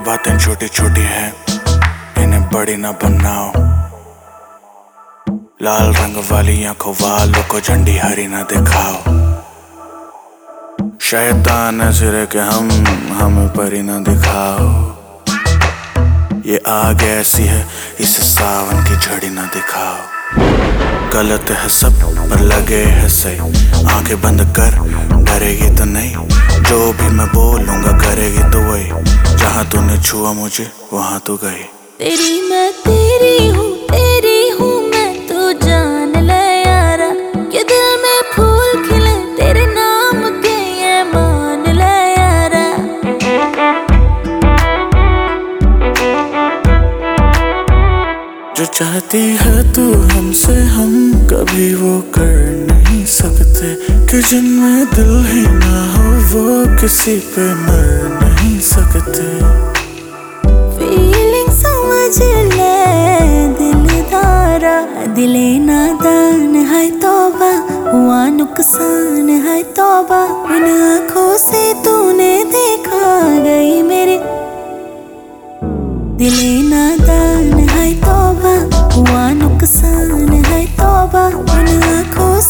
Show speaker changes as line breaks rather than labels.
बातें छोटी छोटी हैं, इन्हें बड़ी ना बनाओ। लाल रंग वाली आंखों वालों को झंडी हरी ना दिखाओ। शैतान है सिरे के हम, हमें परी ना दिखाओ। ये आग ऐसी है, इसे सावन की झड़ी ना दिखाओ। गलत है सब पर लगे है सही, आंखें बंद कर डरेगी तो नहीं। जो भी मैं बोलूंगा करेगी तो वही, जहां तूने छुआ मुझे वहां तू गई।
तेरी मैं तेरी हूँ मैं, तू जान ले यारा। कि दिल में फूल खिले तेरे नाम के, ये मान ले यारा।
जो चाहती है तू हमसे, हम कभी वो कर नहीं सकते। कि जिनमें दिल ही ना हो वो किसी पे मर नहीं सकते।
फीलिंग समझ ले दिलदारा, दिले नादान है तौबा, हुआ नुकसान है तौबा। उन आँखों से तूने देखा गई मेरे, दिले नादान है तौबा, हुआ नुकसान है तौबा। उन आँखों